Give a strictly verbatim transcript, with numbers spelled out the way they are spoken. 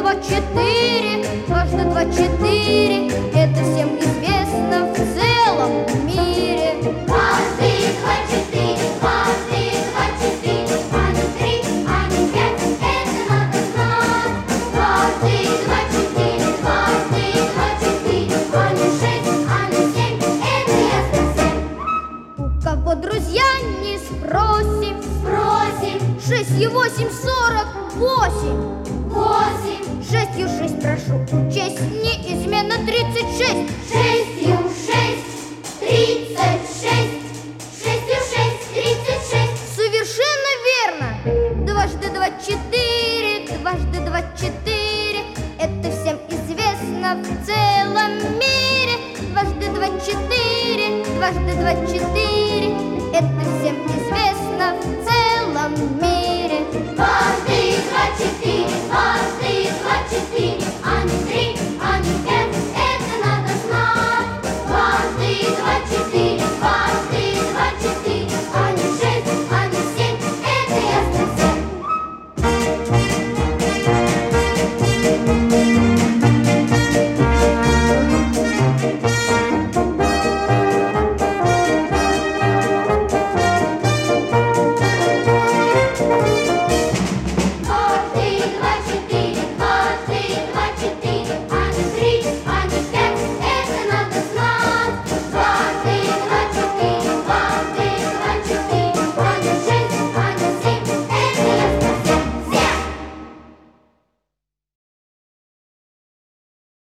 два четыре, дважды два четыре. Это всем известно в целом мире. Дважды два четыре, дважды два четыре, а не три, а не пять, это надо знать. Дважды два четыре, дважды два четыре, а не шесть, а не семь, это ясно всем. У кого друзья не спросим, Спросим, шестью восемь сорок восемь. восемь, Шестью шесть прошу учесть, неизменно тридцать шесть. шестью шесть, тридцать шесть, шестью шесть, тридцать шесть. Совершенно верно. Дважды два четыре, дважды два четыре. Это всем известно в целом мире. Дважды два четыре, дважды два четыре. Это всем известно в целом мире. Дважды два четыре, дважды